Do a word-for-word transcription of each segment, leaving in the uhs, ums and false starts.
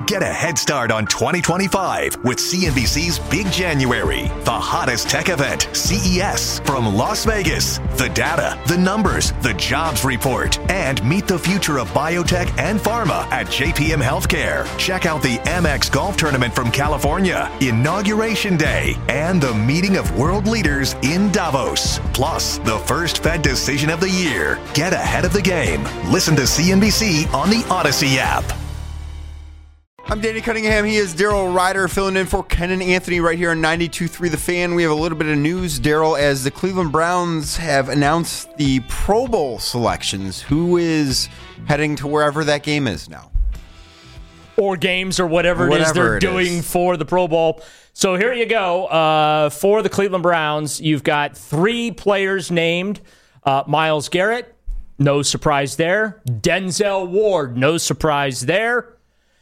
Get a head start on twenty twenty-five with C N B C's Big January, the hottest tech event, C E S, from Las Vegas. The data, the numbers, the jobs report, and meet the future of biotech and pharma at J P M Healthcare. Check out the Amex Golf Tournament from California, Inauguration Day, and the meeting of world leaders in Davos. Plus, the first Fed decision of the year. Get ahead of the game. Listen to C N B C on the Odyssey app. I'm Danny Cunningham. He is Daryl Ryder filling in for Ken and Anthony right here on ninety-two point three The Fan. We have a little bit of news, Daryl, as the Cleveland Browns have announced the Pro Bowl selections. Who is heading to wherever that game is now? Or games or whatever, whatever it is they're it doing is. for the Pro Bowl. So here you go. Uh, for the Cleveland Browns, you've got three players named. Uh, Myles Garrett, no surprise there. Denzel Ward, no surprise there.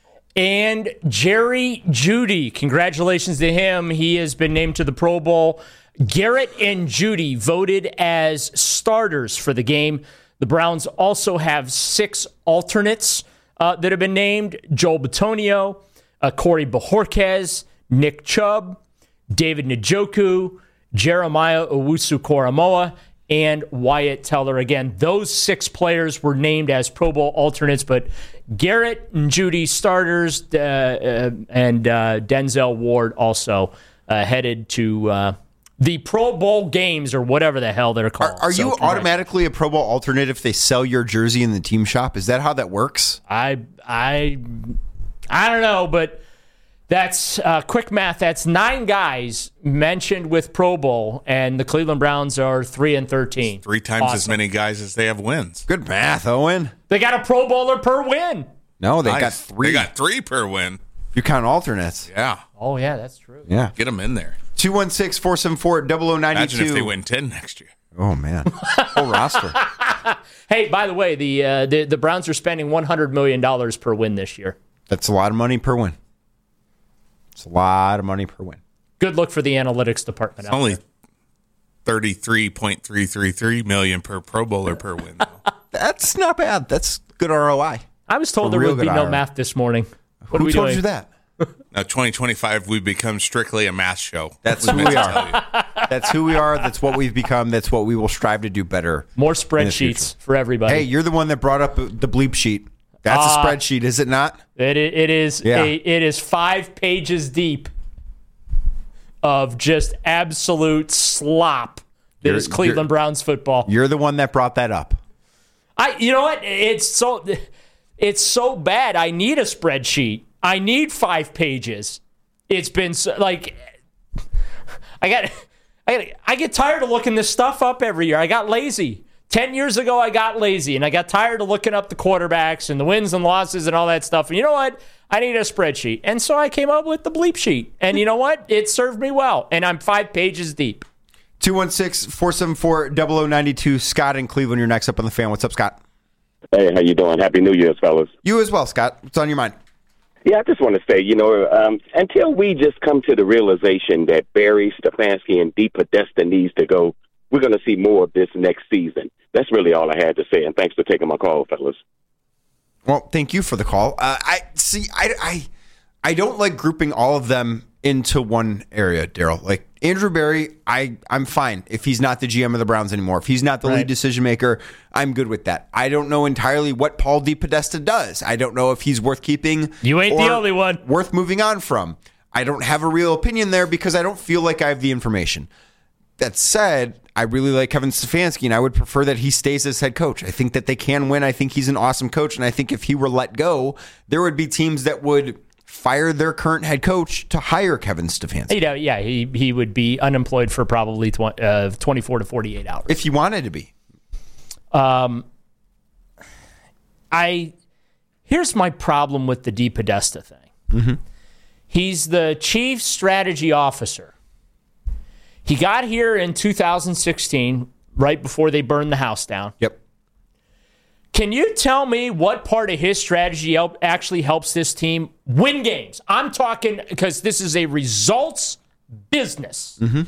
And Jerry Jeudy, congratulations to him. He has been named to the Pro Bowl. Garrett and Jeudy voted as starters for the game. The Browns also have six alternates uh, that have been named. Joel Bitonio, uh, Corey Bojorquez, Nick Chubb, David Njoku, Jeremiah Owusu-Koramoah, and Wyatt Teller. Again, those six players were named as Pro Bowl alternates, but Garrett and Jeudy starters, uh, uh, and uh, Denzel Ward also uh, headed to uh, the Pro Bowl games or whatever the hell they're called. Are, are so, you automatically a Pro Bowl alternate if they sell your jersey in the team shop? Is that how that works? I I I don't know, but that's uh, quick math. That's nine guys mentioned with Pro Bowl, and the Cleveland Browns are three and thirteen. Three times Awesome. as many guys as they have wins. Good math, Owen. They got a Pro Bowler per win. No, they Nice. got three. They got three per win. You count alternates. Yeah. Oh yeah, that's true. Yeah. Get them in there. two one six, four seven four, zero zero nine two. Imagine if they win ten next year. Oh, man. Whole roster. Hey, by the way, the uh, the the Browns are spending one hundred million dollars per win this year. That's a lot of money per win. It's a lot of money per win. Good look for the analytics department. It's out only there. thirty-three point three three three million per Pro Bowler per win, though. That's not bad. That's good R O I. I was told A there real would be good no hour. math this morning. What Who are we told doing? you that? Now, twenty twenty-five, we become strictly a math show. That's Was who meant we to are. tell you. That's who we are. That's what we've become. That's what we will strive to do better. More in the future. spreadsheets for everybody. Hey, you're the one that brought up the bleep sheet. That's Uh, a spreadsheet, is it not? It i- it is Yeah. a, it is five pages deep of just absolute slop that You're- is Cleveland you're- Browns football. You're the one that brought that up. I you know what? It's so it's so bad. I need a spreadsheet. I need five pages. It's been so, like I got I got I get tired of looking this stuff up every year. I got lazy. Ten years ago, I got lazy, and I got tired of looking up the quarterbacks and the wins and losses and all that stuff. And you know what? I need a spreadsheet. And so I came up with the bleep sheet. And you know what? It served me well. And I'm five pages deep. two one six, four seven four, zero zero nine two. Scott in Cleveland, you're next up on the fan. What's up, Scott? Hey, how you doing? Happy New Year's, fellas. You as well, Scott. What's on your mind? Yeah, I just want to say, you know, um, until we just come to the realization that Barry, Stefanski, and Dee Podesta needs to go, we're going to see more of this next season. That's really all I had to say, and thanks for taking my call, fellas. Well, thank you for the call. Uh, I see. I, I I don't like grouping all of them into one area, Daryl. Like Andrew Barry, I I'm fine if he's not the G M of the Browns anymore. If he's not the Right. lead decision maker, I'm good with that. I don't know entirely what Paul DePodesta does. I don't know if he's worth keeping. You ain't the or only one. worth moving on from. I don't have a real opinion there because I don't feel like I have the information. That said, I really like Kevin Stefanski, and I would prefer that he stays as head coach. I think that they can win. I think he's an awesome coach, and I think if he were let go, there would be teams that would fire their current head coach to hire Kevin Stefanski. You know, yeah, he, he would be unemployed for probably tw- uh, twenty-four to forty-eight hours. If he wanted to be. Um, I here's my problem with the Dee Podesta thing. Mm-hmm. He's the chief strategy officer. He got here in two thousand sixteen, right before they burned the house down. Yep. Can you tell me what part of his strategy help, actually helps this team win games? I'm talking because this is a results business. Mm-hmm.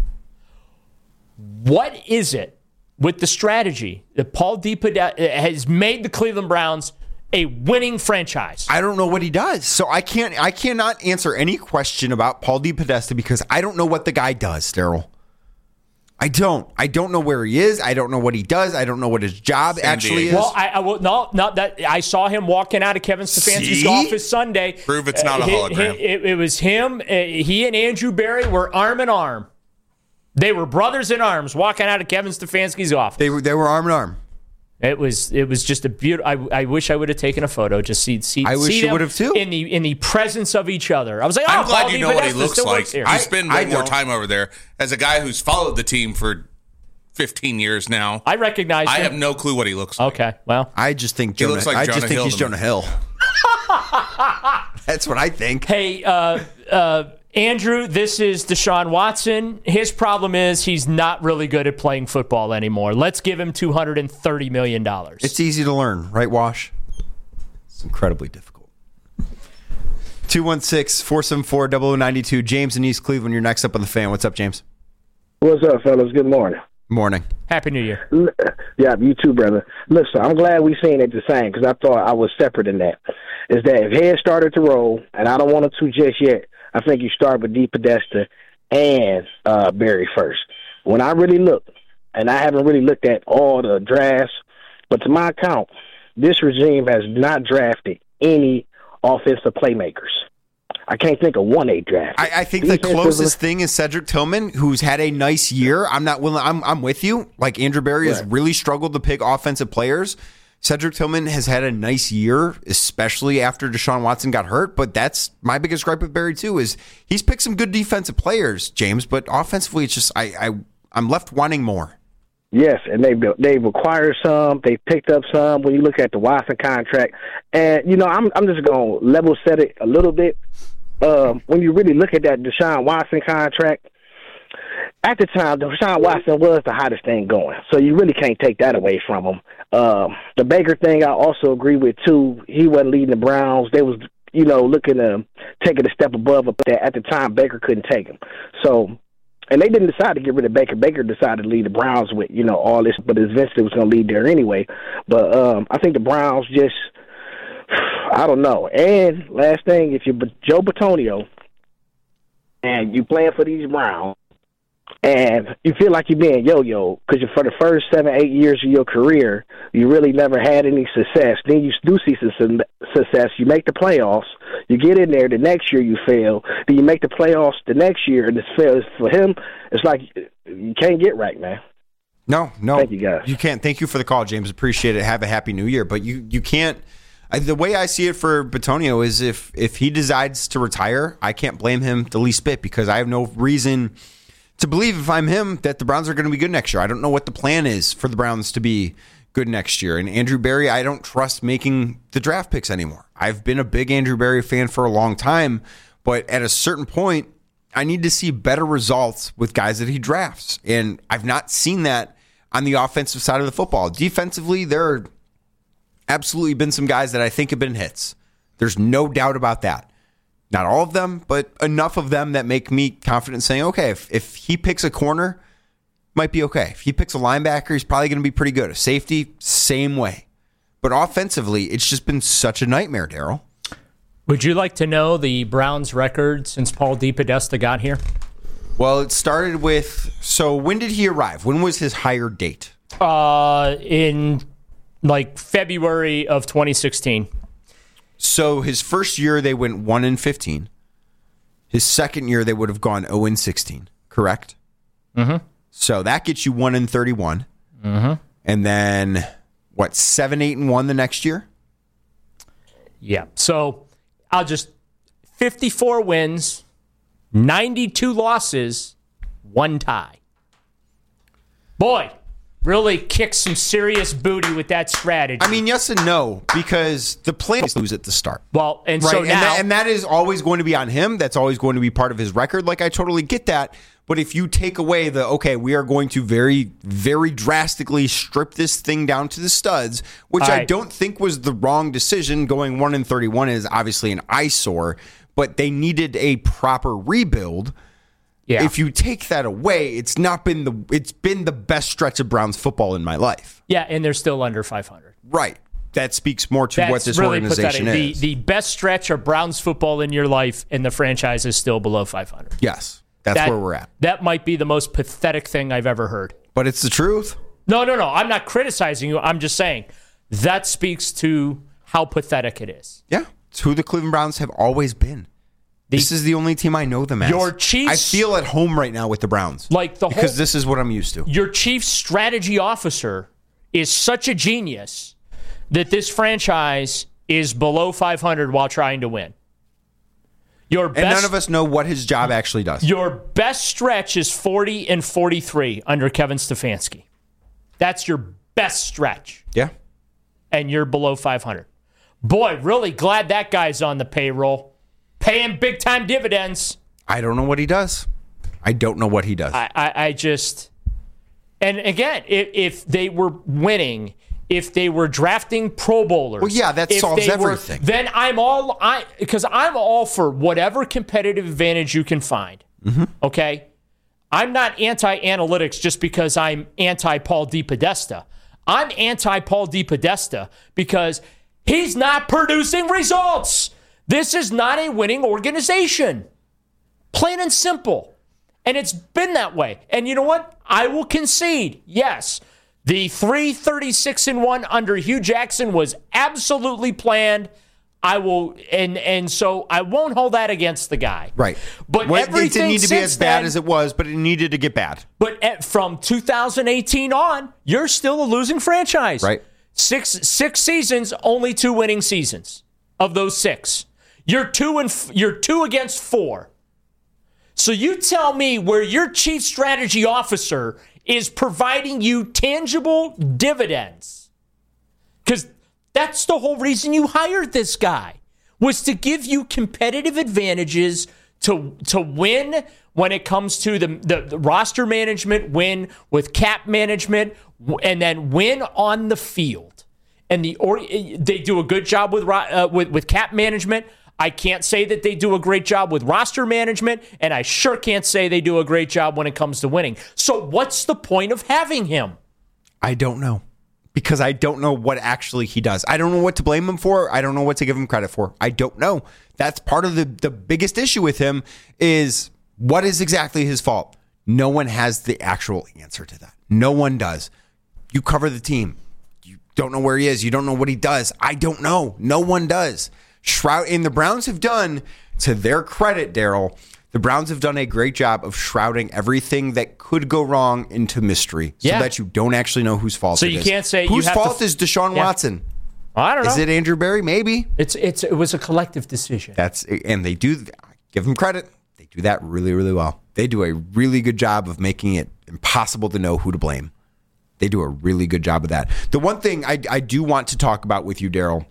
What is it with the strategy that Paul DePodesta has made the Cleveland Browns a winning franchise. I don't know what he does. So I can't I cannot answer any question about Paul DePodesta because I don't know what the guy does, Daryl. I don't. I don't know where he is. I don't know what he does. I don't know what his job San actually Diego. is. Well, I, I will not. Not that I saw him walking out of Kevin Stefanski's See? office Sunday. Prove it's not a he- hologram. he- it, it was him. Uh, he and Andrew Berry were arm in arm. They were brothers in arms walking out of Kevin Stefanski's office. They were they were arm in arm. It was it was just a beautiful. I, I wish I would have taken a photo. Just see see. I wish see you them would have too. in the in the presence of each other. I was like, oh, I'm glad Paul you know what he DePodesta looks still like. works here. You spend way I more don't. time over there. As a guy who's followed the team for fifteen years now, I recognize. I him. have no clue what he looks like. Okay, well, I just think Jonah, looks like I Jonah just think Hill he's to Jonah me. Hill. That's what I think. hey, uh, uh, Andrew, this is Deshaun Watson. His problem is he's not really good at playing football anymore. Let's give him two hundred thirty million dollars. It's easy to learn, right, Wash? It's incredibly difficult. two one six, four seven four, zero zero nine two. James in East Cleveland, you're next up on the fan. What's up, James? What's up, fellas? Good morning. Morning. Happy New Year. L- Yeah, you too, brother. Listen, I'm glad we seen it the same because I thought I was separate in that. Is that if Head started to roll, and I don't want to just yet, I think you start with DePodesta and uh, Barry first. When I really look, and I haven't really looked at all the drafts, but to my account, this regime has not drafted any offensive playmakers. I can't think of one they drafted. I, I think the Defensively- closest thing is Cedric Tillman, who's had a nice year. I'm not willing. I'm I'm with you. Like Andrew Berry has Right. really struggled to pick offensive players. Cedric Tillman has had a nice year, especially after Deshaun Watson got hurt. But that's my biggest gripe with Berry too. Is he's picked some good defensive players, James, but offensively, it's just I, I I'm left wanting more. Yes, and they they've acquired some. They picked up some. When you look at the Watson contract, and you know, I'm I'm just gonna level set it a little bit. Um, when you really look at that Deshaun Watson contract, at the time, Deshaun Watson was the hottest thing going, so you really can't take that away from him. Um, the Baker thing, I also agree with too. He wasn't leading the Browns. They was, you know, looking to take it a step above, but at the time, Baker couldn't take him. So. And they didn't decide to get rid of Baker. Baker decided to lead the Browns with, you know, all this, but eventually was going to lead there anyway. But um, I think the Browns just, I don't know. And last thing, if you're Joe Bitonio and you playing for these Browns and you feel like you're being yo-yo because for the first seven, eight years of your career, you really never had any success. Then you do see some success. You make the playoffs. You get in there. The next year you fail. Then you make the playoffs the next year, and it's fails for him. It's like you can't get right, man. No, no. Thank you, guys. You can't. Thank you for the call, James. Appreciate it. Have a happy new year. But you, you can't. I, the way I see it for Bitonio is if if he decides to retire, I can't blame him the least bit because I have no reason to believe if I'm him that the Browns are going to be good next year. I don't know what the plan is for the Browns to be good next year. And Andrew Berry, I don't trust making the draft picks anymore. I've been a big Andrew Berry fan for a long time, but at a certain point, I need to see better results with guys that he drafts. And I've not seen that on the offensive side of the football. Defensively, there are absolutely been some guys that I think have been hits. There's no doubt about that. Not all of them, but enough of them that make me confident saying, okay, if, if he picks a corner, might be okay. If he picks a linebacker, he's probably going to be pretty good. A safety, same way. But offensively, it's just been such a nightmare, Daryl. Would you like to know the Browns' record since Paul DePodesta got here? Well, it started with, so when did he arrive? When was his hire date? Uh, in like February of twenty sixteen. So his first year, they went one and fifteen. His second year, they would have gone zero and sixteen, correct? Mm-hmm. So that gets you one and thirty-one. Mm-hmm. And then, what, seven, eight, and one the next year? Yeah. So I'll just fifty-four wins, ninety-two losses, one tie. Boy, really kicked some serious booty with that strategy. I mean, yes and no, because the plan is to lose at the start. well, and Right, so and, now, that, and that is always going to be on him. That's always going to be part of his record. Like, I totally get that. But if you take away the, okay, we are going to very, very drastically strip this thing down to the studs, which All I right. don't think was the wrong decision. Going one and thirty-one is obviously an eyesore, but they needed a proper rebuild. yeah. If you take that away, it's not been the it's been the best stretch of Browns football in my life. yeah, and they're still under five hundred. Right. that speaks more to That's what this really organization pathetic. is. The, the best stretch of Browns football in your life, and the franchise is still below five hundred. Yes, that's That- where we're at. That might be the most pathetic thing I've ever heard. But it's the truth. No, no, no. I'm not criticizing you. I'm just saying that speaks to how pathetic it is. Yeah, it's who the Cleveland Browns have always been. The- this is the only team I know them as. Your Chiefs- I feel at home right now with the Browns. Like the because whole- this is what I'm used to. Your chief strategy officer is such a genius that this franchise is below five hundred while trying to win. Your best, And none of us know what his job actually does. Your best stretch is forty and forty-three under Kevin Stefanski. That's your best stretch. Yeah. And you're below five hundred. Boy, really glad that guy's on the payroll. Paying big time dividends. I don't know what he does. I don't know what he does. I, I, I just, and again, if, if they were winning, if they were drafting Pro Bowlers, Well, yeah, that if solves they were- everything. then I'm all I because I'm all for whatever competitive advantage you can find. Mm-hmm. Okay, I'm not anti-analytics just because I'm anti-Paul DePodesta. I'm anti-Paul DePodesta because he's not producing results. This is not a winning organization. Plain and simple. And it's been that way. And you know what? I will concede, yes, the three thirty-six and one under Hugh Jackson was absolutely planned. I will, and and so I won't hold that against the guy. right. But Well, it everything didn't need to be since as bad then- as it was, but it needed to get bad. But at, from two thousand eighteen on, you're still a losing franchise. Right. Six six seasons, only two winning seasons of those six. You're two and f- you're two against four. So you tell me where your chief strategy officer is providing you tangible dividends. Because that's the whole reason you hired this guy, was to give you competitive advantages to to win when it comes to the, the, the roster management, win with cap management, w- and then win on the field. And the or, they do a good job with, ro- uh, with with cap management. I can't say that they do a great job with roster management, and I sure can't say they do a great job when it comes to winning. So what's the point of having him? I don't know. Because I don't know what actually he does. I don't know what to blame him for. I don't know what to give him credit for. I don't know. That's part of the, the biggest issue with him is what is exactly his fault? No one has the actual answer to that. No one does. You cover the team. You don't know where he is. You don't know what he does. I don't know. No one does. Shroud and the Browns have done, to their credit, Daryl, the Browns have done a great job of shrouding everything that could go wrong into mystery so Yeah. that you don't actually know whose fault So it you is. can't say you whose have to fault f- is Deshaun Yeah. Watson. I don't know. Is it Andrew Berry? Maybe. It's it's it was a collective decision. That's and they do give them credit. They do that really, really well. They do a really good job of making it impossible to know who to blame. They do a really good job of that. The one thing I, I do want to talk about with you, Daryl,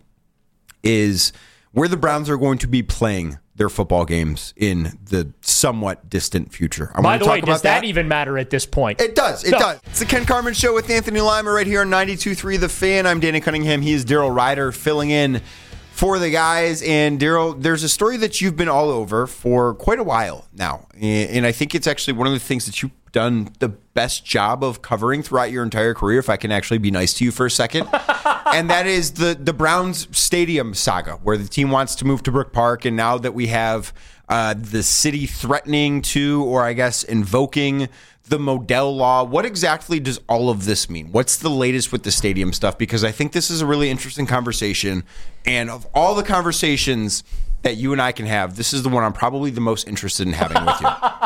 is where the Browns are going to be playing their football games in the somewhat distant future. I By want the to way, talk about does that even matter at this point? It does. It No. does. It's the Ken Carman Show with Anthony Lima right here on ninety-two point three The Fan. I'm Danny Cunningham. He is Daryl Ryder filling in for the guys. And Daryl, there's a story that you've been all over for quite a while now. And I think it's actually one of the things that you've done the best job of covering throughout your entire career, if I can actually be nice to you for a second. And that is the, the Browns Stadium saga, where the team wants to move to Brook Park. And now that we have uh, the city threatening to, or I guess invoking the Modell Law, what exactly does all of this mean? What's the latest with the stadium stuff? Because I think this is a really interesting conversation. And of all the conversations that you and I can have, this is the one I'm probably the most interested in having with you.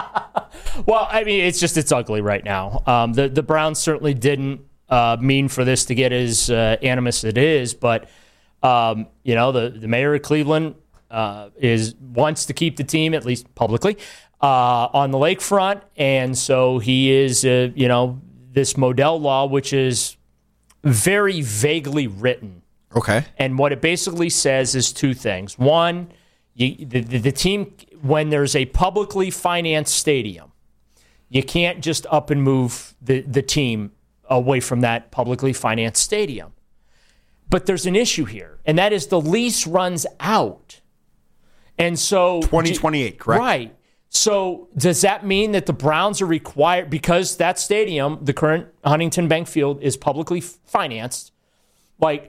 Well, I mean, it's just it's ugly right now. Um, the the Browns certainly didn't uh, mean for this to get as uh, animus as it is, but um, you know, the the mayor of Cleveland uh, is wants to keep the team, at least publicly, uh, on the lakefront, and so he is, uh, you know, this Modell Law, which is very vaguely written. Okay. And what it basically says is two things. One, you, the, the, the team, when there's a publicly financed stadium, you can't just up and move the, the team away from that publicly financed stadium. But there's an issue here, and that is the lease runs out. And so twenty twenty-eight, correct? Right. So does that mean that the Browns are required, because that stadium, the current Huntington Bank Field, is publicly financed, like,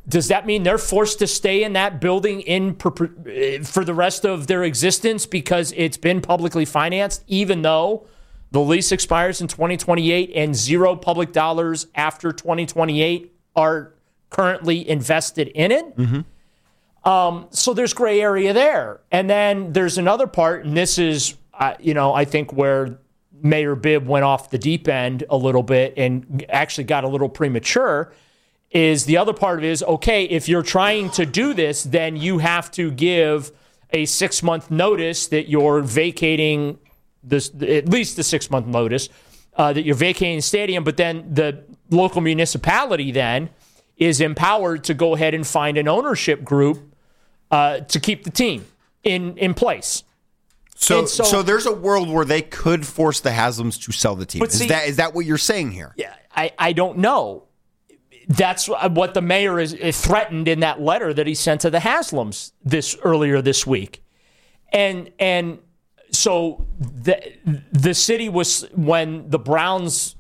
does that mean they're forced to stay in that building in per, for the rest of their existence because it's been publicly financed, even though the lease expires in twenty twenty-eight and zero public dollars after twenty twenty-eight are currently invested in it? Mm-hmm. Um, so there's gray area there. And then there's another part, and this is, uh, you know, I think where Mayor Bibb went off the deep end a little bit and actually got a little premature, is the other part of it is, okay, if you're trying to do this, then you have to give a six-month notice that you're vacating this, at least the six-month notice uh, that you're vacating the stadium, but then the local municipality then is empowered to go ahead and find an ownership group uh, to keep the team in, in place. So, so, so there's a world where they could force the Haslams to sell the team. Is see, that is that what you're saying here? Yeah, I, I don't know. That's what the mayor is, is threatened in that letter that he sent to the Haslams this earlier this week, and and so the the city was, when the Browns,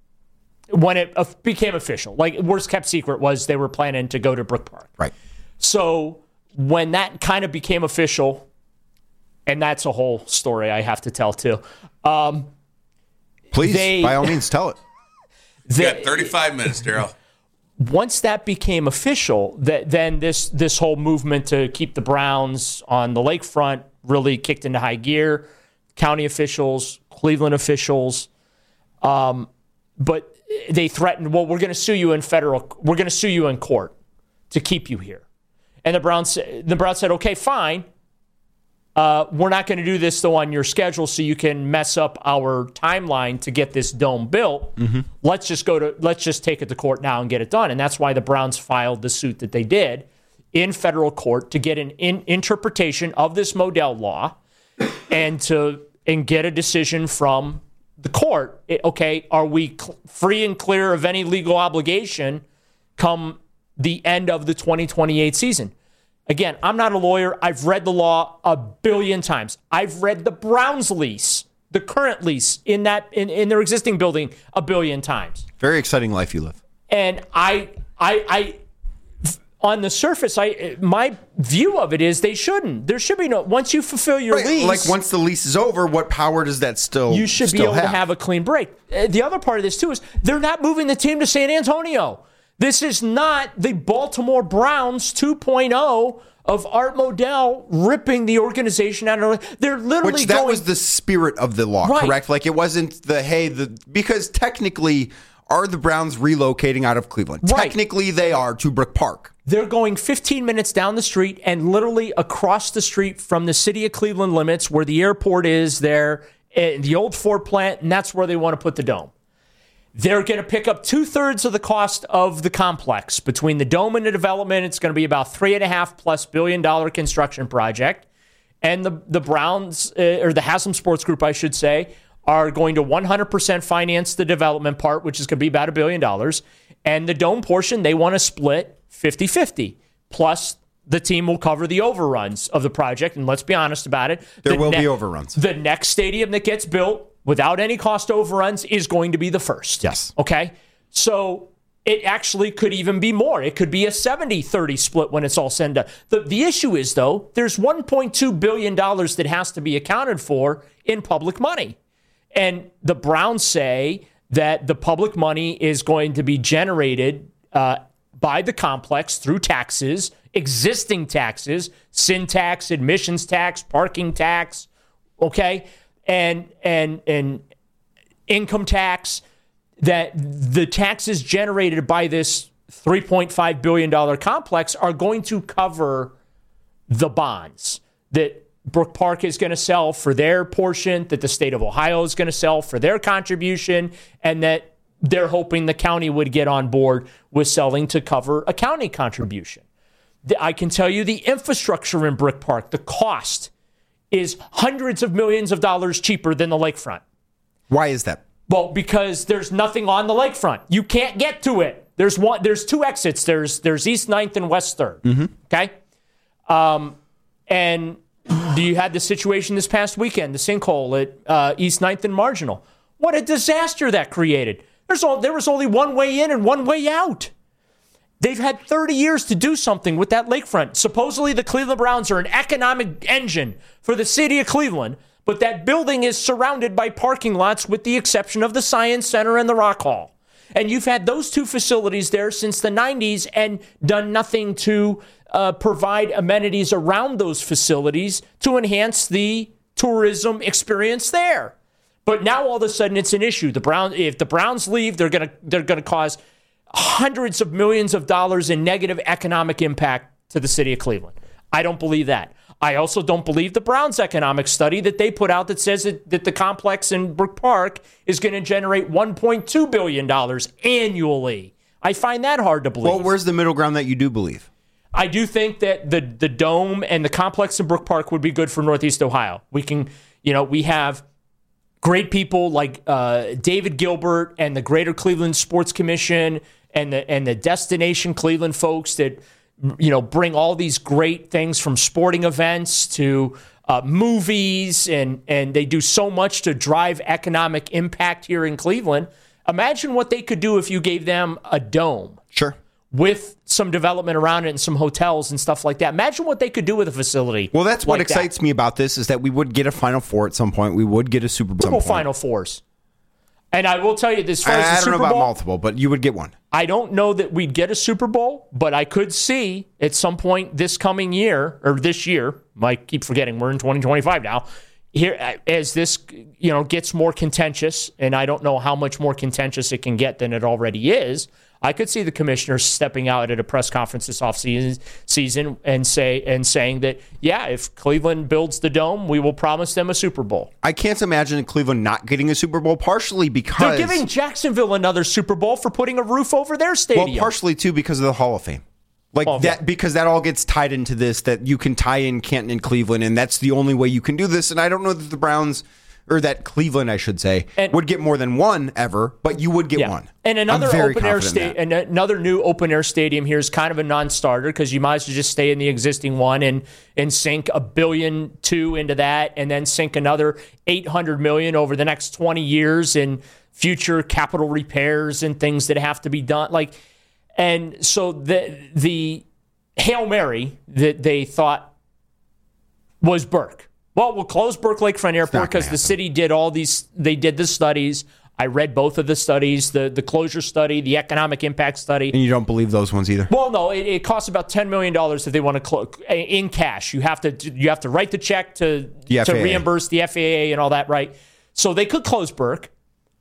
when it became official, like worst kept secret was they were planning to go to Brook Park, right? So when that kind of became official, and that's a whole story I have to tell too. Um, Please, they, by all means, tell it. You got thirty-five minutes, Daryl. Once that became official, that then this this whole movement to keep the Browns on the lakefront really kicked into high gear. County officials, Cleveland officials, um, but they threatened, well, we're going to sue you in federal, we're going to sue you in court to keep you here. And the Browns, the Browns said, okay, fine. Uh, we're not going to do this, though, on your schedule so you can mess up our timeline to get this dome built. Mm-hmm. Let's just go to, let's just take it to court now and get it done. And that's why the Browns filed the suit that they did in federal court to get an in, interpretation of this Modell law and to and get a decision from the court. It, okay, are we cl- free and clear of any legal obligation come the end of the twenty twenty-eight season? Again, I'm not a lawyer. I've read the law a billion times. I've read the Browns lease, the current lease in that in, in their existing building a billion times. Very exciting life you live. And I, I, I, on the surface, I my view of it is they shouldn't. There should be no, once you fulfill your right, lease, like once the lease is over, what power does that still? You should still be able have? to have a clean break. Uh, The other part of this too is they're not moving the team to San Antonio. This is not the Baltimore Browns two point oh of Art Modell ripping the organization out of. They're literally Which that going, was the spirit of the law, Right. correct? Like it wasn't the hey the because technically are the Browns relocating out of Cleveland? Right. Technically they are to Brook Park. They're going fifteen minutes down the street and literally across the street from the city of Cleveland limits where the airport is there, the old Ford plant, and that's where they want to put the dome. They're going to pick up two-thirds of the cost of the complex. Between the dome and the development, it's going to be about three and a half plus billion dollar construction project. And the, the Browns, uh, or the Haslam Sports Group, I should say, are going to one hundred percent finance the development part, which is going to be about a billion dollars. And the dome portion, they want to split fifty-fifty. Plus, the team will cover the overruns of the project. And let's be honest about it. There the will ne- be overruns. The next stadium that gets built without any cost overruns is going to be the first. Yes. Okay? So it actually could even be more. It could be a seventy thirty split when it's all said and done. The, the issue is, though, there's one point two billion dollars that has to be accounted for in public money. And the Browns say that the public money is going to be generated uh, by the complex through taxes, existing taxes, sin tax, admissions tax, parking tax, okay, and and and income tax, that the taxes generated by this three point five billion dollars complex are going to cover the bonds that Brook Park is going to sell for their portion, that the state of Ohio is going to sell for their contribution, and that they're hoping the county would get on board with selling to cover a county contribution. I can tell you the infrastructure in Brook Park, the cost is hundreds of millions of dollars cheaper than the lakefront. Why is that? Well, because there's nothing on the lakefront. You can't get to it. There's one. There's two exits. There's there's East Ninth and West Third. Mm-hmm. Okay, um, and you had the situation this past weekend, the sinkhole at uh, East Ninth and Marginal. What a disaster that created. There's all, there was only one way in and one way out. They've had thirty years to do something with that lakefront. Supposedly, the Cleveland Browns are an economic engine for the city of Cleveland, but that building is surrounded by parking lots with the exception of the Science Center and the Rock Hall. And you've had those two facilities there since the nineties and done nothing to uh, provide amenities around those facilities to enhance the tourism experience there. But now all of a sudden it's an issue. The Browns, if the Browns leave, they're gonna they're gonna cause hundreds of millions of dollars in negative economic impact to the city of Cleveland. I don't believe that. I also don't believe the Browns economic study that they put out that says that, that the complex in Brook Park is going to generate one point two billion dollars annually. I find that hard to believe. Well, where's the middle ground that you do believe? I do think that the the dome and the complex in Brook Park would be good for Northeast Ohio. We can, you know, we have great people like uh, David Gilbert and the Greater Cleveland Sports Commission and the and the Destination Cleveland folks that, you know, bring all these great things from sporting events to uh, movies, and and they do so much to drive economic impact here in Cleveland. Imagine what they could do if you gave them a dome. Sure. With some development around it and some hotels and stuff like that. Imagine what they could do with a facility. Well, that's what like excites that. me about this is that we would get a Final Four at some point. We would get a Super Bowl. Multiple Final Fours. And I will tell you this, as far as the I don't Super know about Bowl, multiple, but you would get one. I don't know that we'd get a Super Bowl, but I could see at some point this coming year, or this year, I keep forgetting we're in twenty twenty-five now, here as this, you know, gets more contentious, and I don't know how much more contentious it can get than it already is. I could see the commissioners stepping out at a press conference this offseason season and say and saying that, yeah, if Cleveland builds the dome, we will promise them a Super Bowl. I can't imagine Cleveland not getting a Super Bowl, partially because they're giving Jacksonville another Super Bowl for putting a roof over their stadium. Well, partially too because of the Hall of Fame. Like Hall of that Fame. because that all gets tied into this, that you can tie in Canton and Cleveland, and that's the only way you can do this. And I don't know that the Browns, or that Cleveland, I should say, and, would get more than one ever, but you would get yeah. one. And another open air sta- and another new open air stadium here is kind of a non-starter because you might as well just stay in the existing one and and sink a billion two into that, and then sink another eight hundred million over the next twenty years in future capital repairs and things that have to be done. Like, and so the the Hail Mary that they thought was Burke. Well, we'll close Burke Lakefront Airport because the city did all these, they did the studies. I read both of the studies, the, the closure study, the economic impact study. And you don't believe those ones either? Well, no, it, it costs about ten million dollars if they want to close in cash. You have to you have to write the check to, to reimburse the F A A and all that, right? So they could close Burke,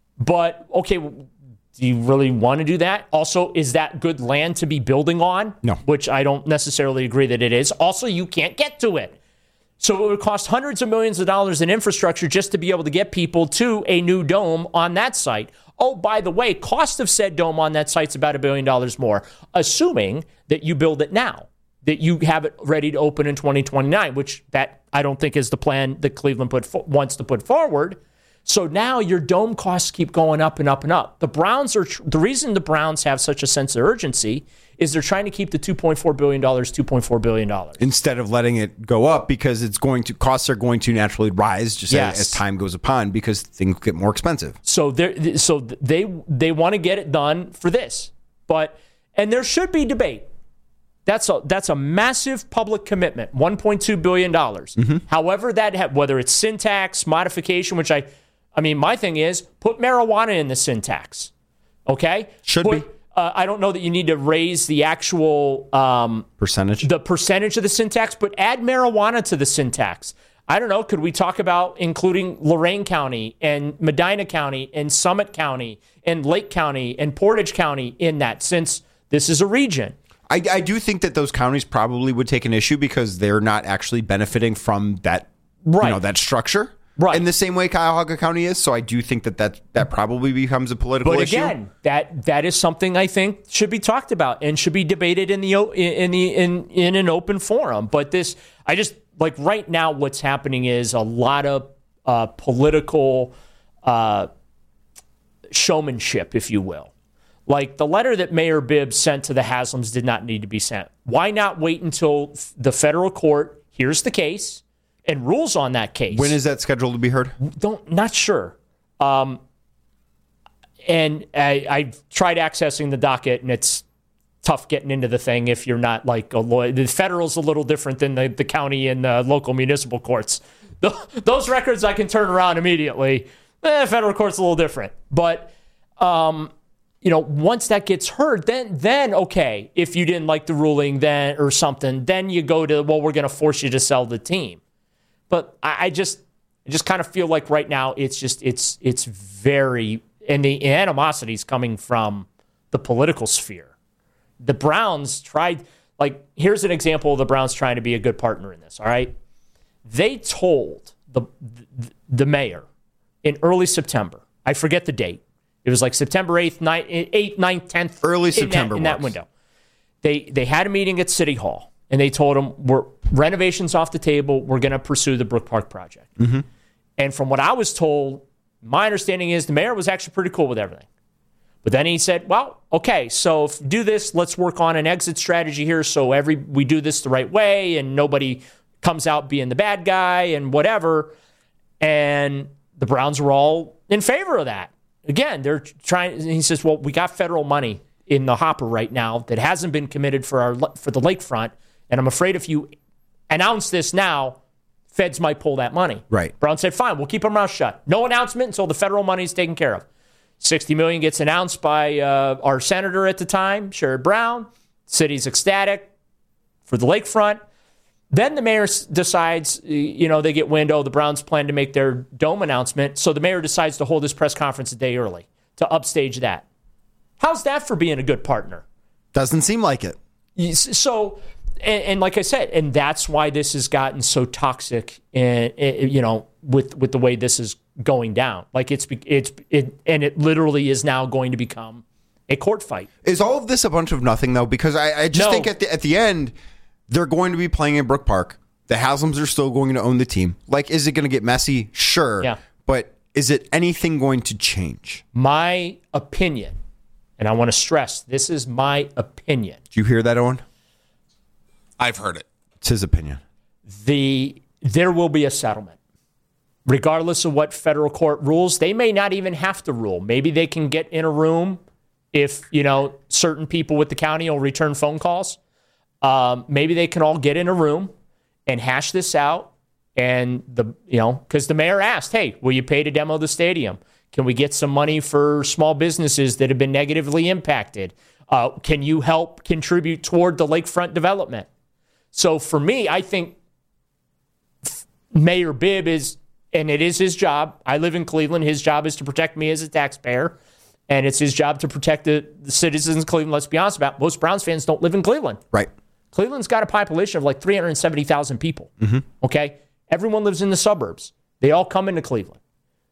but okay, do you really want to do that? Also, is that good land to be building on? No. Which I don't necessarily agree that it is. Also, you can't get to it. So it would cost hundreds of millions of dollars in infrastructure just to be able to get people to a new dome on that site. Oh, by the way, cost of said dome on that site's about a billion dollars more, assuming that you build it now, that you have it ready to open in twenty twenty-nine, which that I don't think is the plan that Cleveland put fo- wants to put forward. So now your dome costs keep going up and up and up. The Browns are tr- the reason the Browns have such a sense of urgency is they're trying to keep the two point four billion dollars, two point four billion dollars. Instead of letting it go up because it's going to costs are going to naturally rise just yes. as, as time goes upon because things get more expensive. So they so they they want to get it done for this. But and there should be debate. That's a that's a massive public commitment, one point two billion dollars. Mm-hmm. However that ha- whether it's sin tax, modification, which I I mean my thing is put marijuana in the sin tax. Okay? Should put, be. Uh, I don't know that you need to raise the actual um, percentage, the percentage of the sin tax, but add marijuana to the sin tax. I don't know. Could we talk about including Lorain County and Medina County and Summit County and Lake County and Portage County in that, since this is a region? I, I do think that those counties probably would take an issue because they're not actually benefiting from that, right. you know, that structure. Right. In the same way Cuyahoga County is. So I do think that that, that probably becomes a political but issue. But again, that that is something I think should be talked about and should be debated in the in the in in an open forum. But this, I just like right now, what's happening is a lot of uh, political uh, showmanship, if you will. Like the letter that Mayor Bibb sent to the Haslams did not need to be sent. Why not wait until the federal court hears the case and rules on that case? When is that scheduled to be heard? Don't not sure. Um, and I, I tried accessing the docket, and it's tough getting into the thing if you're not like a lawyer. The federal's a little different than the, the county and uh, local municipal courts. The, those records I can turn around immediately. Eh, federal court's a little different. But, um, you know, once that gets heard, then, then okay, if you didn't like the ruling then or something, then you go to, well, we're going to force you to sell the team. But I, I just I just kind of feel like right now it's just, it's it's very, and the animosity is coming from the political sphere. The Browns tried, like, here's an example of the Browns trying to be a good partner in this, all right? They told the the, the mayor in early September, I forget the date, it was like September eighth, ninth, tenth. Early September. In, that, in that window. They, they had a meeting at City Hall, and they told them, we're renovations off the table, we're going to pursue the Brook Park project. Mm-hmm. And from what I was told, my understanding is the mayor was actually pretty cool with everything. But then he said, well, okay, so if do this, let's work on an exit strategy here so every we do this the right way and nobody comes out being the bad guy and whatever. And the Browns were all in favor of that. Again, they're trying, he says, well, we got federal money in the hopper right now that hasn't been committed for our for the lakefront. And I'm afraid if you announce this now, feds might pull that money. Right. Brown said, fine, we'll keep our mouth shut. No announcement until the federal money is taken care of. sixty million dollars gets announced by uh, our senator at the time, Sherrod Brown. City's ecstatic for the lakefront. Then the mayor decides, you know, they get wind, oh, the Browns plan to make their dome announcement. So the mayor decides to hold his press conference a day early to upstage that. How's that for being a good partner? Doesn't seem like it. So, and, and like I said, and that's why this has gotten so toxic, and you know, with with the way this is going down. Like it's it's it, and it literally is now going to become a court fight. Is all of this a bunch of nothing though? Because I, I just No. think at the at the end, they're going to be playing in Brook Park. The Haslams are still going to own the team. Like, is it going to get messy? Sure. Yeah. But is it anything going to change? My opinion, and I want to stress, this is my opinion. Do you hear that, Owen? I've heard it. It's his opinion. The there will be a settlement. Regardless of what federal court rules, they may not even have to rule. Maybe they can get in a room if, you know, certain people with the county will return phone calls. Um, maybe they can all get in a room and hash this out. And the, you know, because the mayor asked, hey, will you pay to demo the stadium? Can we get some money for small businesses that have been negatively impacted? Uh, can you help contribute toward the lakefront development? So for me, I think Mayor Bibb is, and it is his job. I live in Cleveland. His job is to protect me as a taxpayer. And it's his job to protect the, the citizens of Cleveland. Let's be honest about it. Most Browns fans don't live in Cleveland. Right. Cleveland's got a population of like three hundred seventy thousand people. Mm-hmm. Okay? Everyone lives in the suburbs. They all come into Cleveland.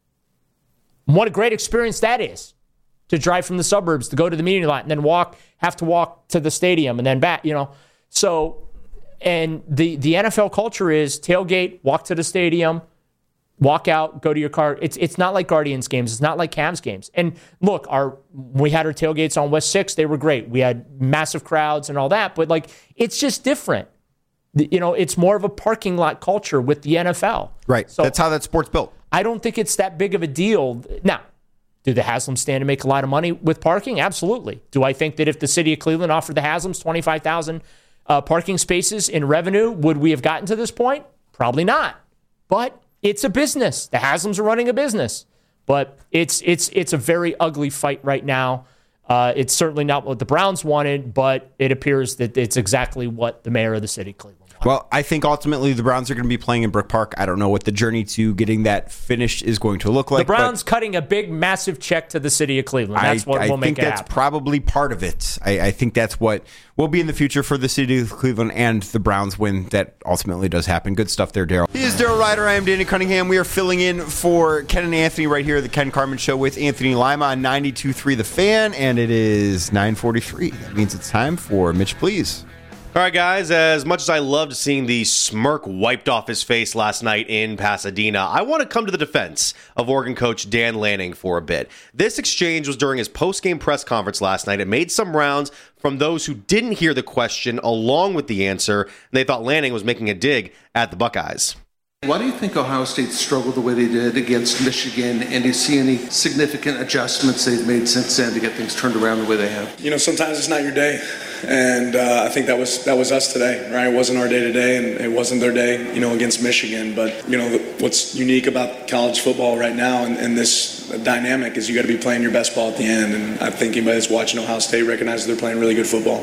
And what a great experience that is, to drive from the suburbs to go to the meeting lot and then walk, have to walk to the stadium and then back, you know. So, and the, the N F L culture is tailgate, walk to the stadium, walk out, go to your car. It's it's not like Guardians games. It's not like Cavs games. And look, our we had our tailgates on West sixth. They were great. We had massive crowds and all that. But, like, it's just different. You know, it's more of a parking lot culture with the N F L. Right. So that's how that sport's built. I don't think it's that big of a deal. Now, do the Haslams stand to make a lot of money with parking? Absolutely. Do I think that if the city of Cleveland offered the Haslams twenty-five thousand uh, parking spaces in revenue, would we have gotten to this point? Probably not. But it's a business. The Haslams are running a business. But it's it's it's a very ugly fight right now. Uh, it's certainly not what the Browns wanted, but it appears that it's exactly what the mayor of the city of Cleveland wanted. Well, I think ultimately the Browns are going to be playing in Brook Park. I don't know what the journey to getting that finished is going to look like. The Browns cutting a big, massive check to the city of Cleveland. That's I, what I will make think it that's happen. probably part of it. I, I think that's what will be in the future for the city of Cleveland and the Browns when that ultimately does happen. Good stuff there, Daryl. He is Daryl Ryder. I am Danny Cunningham. We are filling in for Ken and Anthony right here at the Ken Carman Show with Anthony Lima on ninety-two point three The Fan, and it is nine forty-three. That means it's time for Mitch Please. All right, guys, as much as I loved seeing the smirk wiped off his face last night in Pasadena, I want to come to the defense of Oregon coach Dan Lanning for a bit. This exchange was during his post-game press conference last night. It made some rounds from those who didn't hear the question along with the answer, and they thought Lanning was making a dig at the Buckeyes. Why do you think Ohio State struggled the way they did against Michigan, and do you see any significant adjustments they've made since then to get things turned around the way they have? You know, sometimes it's not your day. And uh, I think that was that was us today, right? It wasn't our day today, and it wasn't their day, you know, against Michigan. But, you know, what's unique about college football right now and, and this dynamic is you got to be playing your best ball at the end. And I think anybody that's watching Ohio State recognizes they're playing really good football.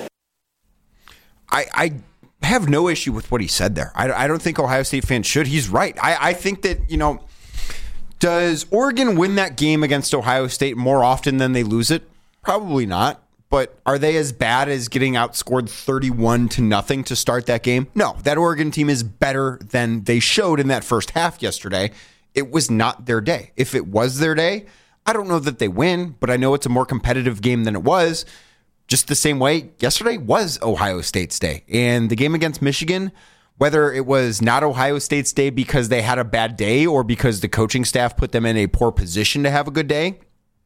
I, I have no issue with what he said there. I, I don't think Ohio State fans should. He's right. I, I think that, you know, does Oregon win that game against Ohio State more often than they lose it? Probably not. But are they as bad as getting outscored thirty-one to nothing to start that game? No, that Oregon team is better than they showed in that first half yesterday. It was not their day. If it was their day, I don't know that they win, but I know it's a more competitive game than it was. Just the same way yesterday was Ohio State's day. And the game against Michigan, whether it was not Ohio State's day because they had a bad day or because the coaching staff put them in a poor position to have a good day,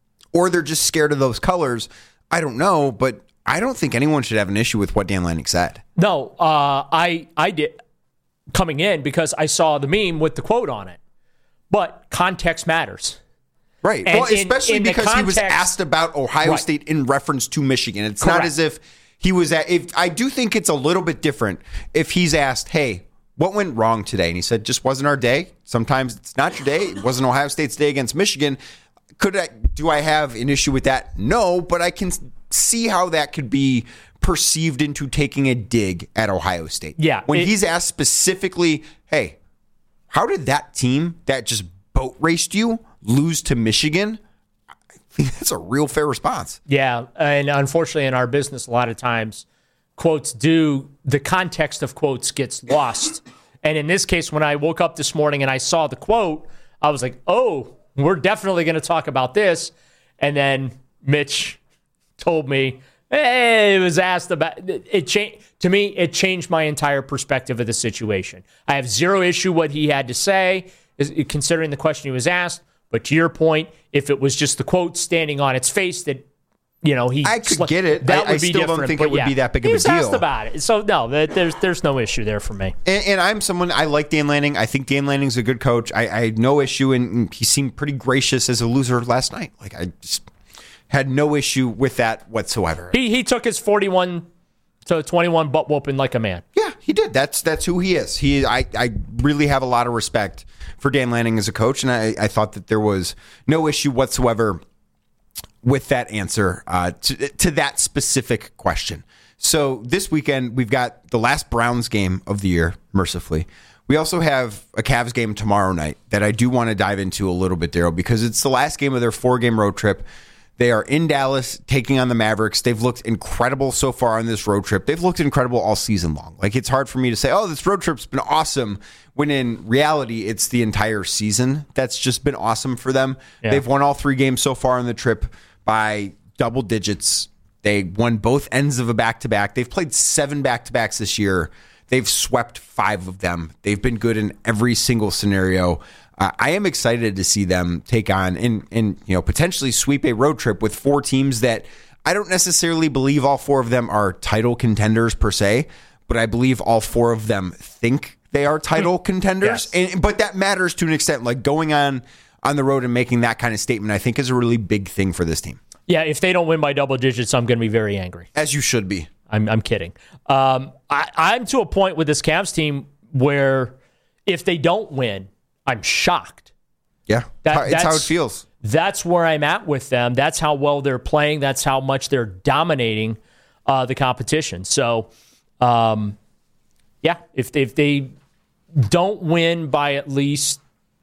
or they're just scared of those colors, I don't know, but I don't think anyone should have an issue with what Dan Lanning said. No, uh, I I did coming in because I saw the meme with the quote on it. But context matters. Right. And well, especially in, in because context, he was asked about Ohio right. State in reference to Michigan. It's Correct. not as if he was at, if I do think it's a little bit different if he's asked, hey, what went wrong today? And he said, just wasn't our day. Sometimes it's not your day. It wasn't Ohio State's day against Michigan. Could I, do I have an issue with that? No, but I can see how that could be perceived into taking a dig at Ohio State. Yeah. When it, he's asked specifically, hey, how did that team that just boat raced you lose to Michigan? I think that's a real fair response. Yeah. And unfortunately, in our business, a lot of times quotes do, the context of quotes gets lost. And in this case, when I woke up this morning and I saw the quote, I was like, oh, we're definitely going to talk about this. And then Mitch told me, hey, it was asked about it. it changed to me, it changed my entire perspective of the situation. I have zero issue what he had to say, considering the question he was asked. But to your point, if it was just the quote standing on its face that, you know, he I could get it. That I, would I be still different. don't think but it would yeah, be that big he of a was deal. asked about it. So no, there's there's no issue there for me. And, and I'm someone, I like Dan Lanning. I think Dan Lanning's a good coach. I, I had no issue, and he seemed pretty gracious as a loser last night. Like, I just had no issue with that whatsoever. He he took his forty-one to twenty-one butt whooping like a man. Yeah, he did. That's that's who he is. He I, I really have a lot of respect for Dan Lanning as a coach, and I, I thought that there was no issue whatsoever with that answer uh, to, to that specific question. So this weekend, we've got the last Browns game of the year, mercifully. We also have a Cavs game tomorrow night that I do want to dive into a little bit, Daryl, because it's the last game of their four-game road trip. They are in Dallas taking on the Mavericks. They've looked incredible so far on this road trip. They've looked incredible all season long. Like, it's hard for me to say, oh, this road trip's been awesome, when in reality, it's the entire season that's just been awesome for them. Yeah. They've won all three games so far on the trip by double digits. They won both ends of a back-to-back. They've played seven back-to-backs this year. They've swept five of them. They've been good in every single scenario. Uh, I am excited to see them take on and, and you know potentially sweep a road trip with four teams that I don't necessarily believe all four of them are title contenders per se, but I believe all four of them think they are title contenders. Yes. And, but that matters to an extent. Like, going on on the road and making that kind of statement, I think, is a really big thing for this team. Yeah, if they don't win by double digits, I'm going to be very angry. As you should be. I'm, I'm kidding. Um, I, I'm to a point with this Cavs team where if they don't win, I'm shocked. Yeah, that, it's how it feels. That's where I'm at with them. That's how well they're playing. That's how much they're dominating uh, the competition. So, um, yeah, if they, if they don't win by at least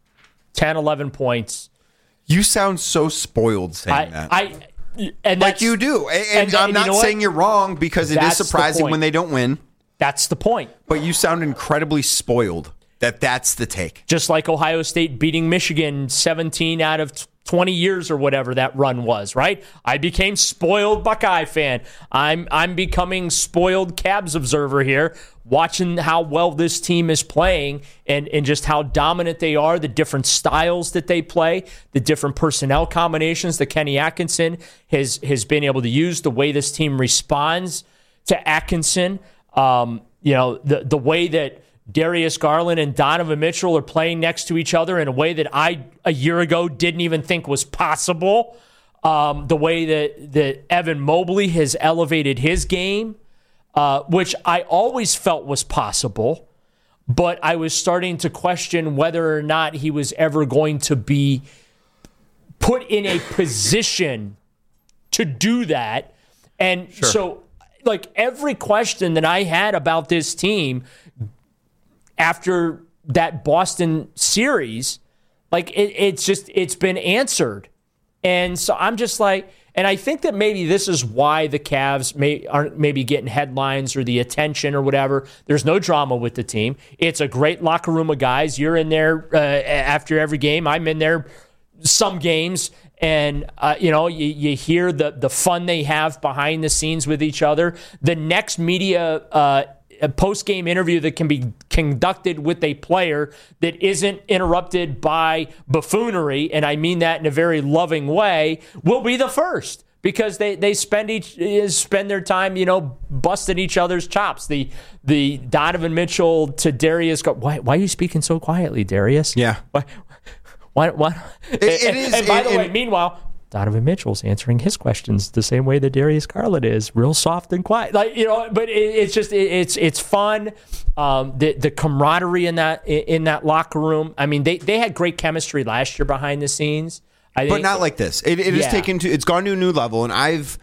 ten, eleven points. You sound so spoiled saying I, that. I and like you do. And, and I'm and not you know saying you're wrong, because it that's is surprising when they don't win. That's the point. But you sound incredibly spoiled that that's the take. Just like Ohio State beating Michigan seventeen out of twenty years or whatever that run was, right? I became spoiled Buckeye fan. I'm I'm becoming spoiled Cavs observer here, watching how well this team is playing and, and just how dominant they are, the different styles that they play, the different personnel combinations that Kenny Atkinson has, has been able to use, the way this team responds to Atkinson, um, you know, the, the way that Darius Garland and Donovan Mitchell are playing next to each other in a way that I, a year ago, didn't even think was possible. Um, the way that, that Evan Mobley has elevated his game. uh, which I always felt was possible, but I was starting to question whether or not he was ever going to be put in a position to do that. And sure. so, like, every question that I had about this team after that Boston series, like, it, it's just, it's been answered. And so I'm just like, and I think that maybe this is why the Cavs may, aren't maybe getting headlines or the attention or whatever. There's no drama with the team. It's a great locker room of guys. You're in there uh, after every game. I'm in there some games. And, uh, you know, you, you hear the, the fun they have behind the scenes with each other. The next media uh, post-game interview that can be conducted with a player that isn't interrupted by buffoonery, and I mean that in a very loving way, will be the first. Because they, they spend each spend their time, you know, busting each other's chops. The the Donovan Mitchell to Darius. Why why are you speaking so quietly, Darius? Yeah. Why? Why? why? It, it and, is. And by it, the way, it, meanwhile, Donovan Mitchell's answering his questions the same way that Darius Garland is, real soft and quiet. Like, you know, but it, it's just it, it's it's fun. Um, the the camaraderie in that in that locker room. I mean, they they had great chemistry last year behind the scenes. I but think, not like this. It, it yeah. has taken to. It's gone to a new level, and I've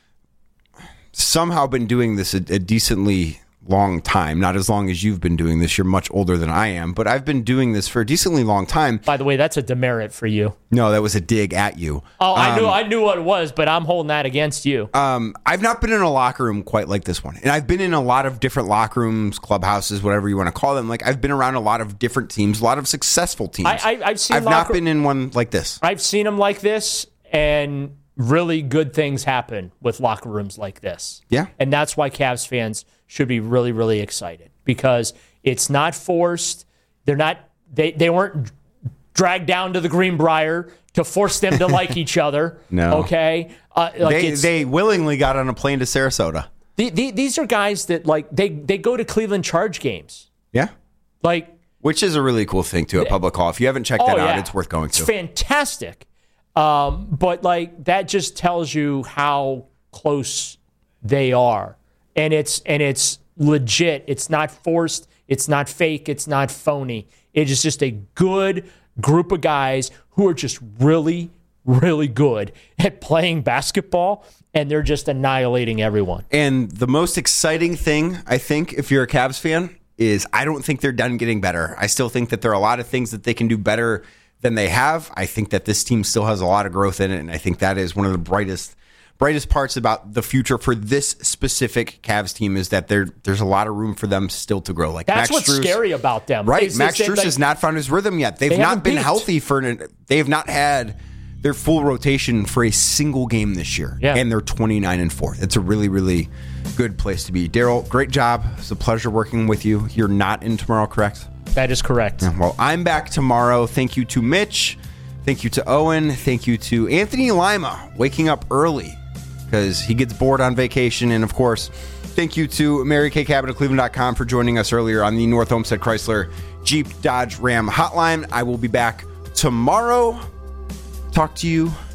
somehow been doing this a, a decently long time. Not as long as you've been doing this. You're much older than I am, but I've been doing this for a decently long time. By the way, that's a demerit for you. No, that was a dig at you. Oh, I um, knew I knew what it was, but I'm holding that against you. Um, I've not been in a locker room quite like this one, and I've been in a lot of different locker rooms, clubhouses, whatever you want to call them. Like, I've been around a lot of different teams, a lot of successful teams. I, I, I've seen. I've locker- not been in one like this. I've seen them like this, and really good things happen with locker rooms like this. Yeah, and that's why Cavs fans should be really, really excited, because it's not forced. They're not. They they weren't dragged down to the Greenbrier to force them to like each other. No. Okay. Uh, like they they willingly got on a plane to Sarasota. The, the, these are guys that like they they go to Cleveland Charge games. Yeah. Like, which is a really cool thing too at Public Hall. If you haven't checked oh, that out, yeah. it's worth going to. It's fantastic. Um, but like that just tells you how close they are. And it's and it's legit. It's not forced. It's not fake. It's not phony. It is just a good group of guys who are just really, really good at playing basketball, and they're just annihilating everyone. And the most exciting thing, I think, if you're a Cavs fan, is I don't think they're done getting better. I still think that there are a lot of things that they can do better than they have. I think that this team still has a lot of growth in it, and I think that is one of the brightest brightest parts about the future for this specific Cavs team is that there there's a lot of room for them still to grow. Like That's Max what's Strus, scary about them. Right. It's, Max it's, Strus like, has not found his rhythm yet. They've they not been peaked. healthy for an, they have not had their full rotation for a single game this year. Yeah. And they're twenty-nine and four. It's a really, really good place to be. Daryl, great job. It's a pleasure working with you. You're not in tomorrow, correct? That is correct. Yeah, well, I'm back tomorrow. Thank you to Mitch. Thank you to Owen. Thank you to Anthony Lima, waking up early because he gets bored on vacation. And, of course, thank you to Mary Kay Cabot of Cleveland dot com for joining us earlier on the North Homestead Chrysler Jeep Dodge Ram hotline. I will be back tomorrow. Talk to you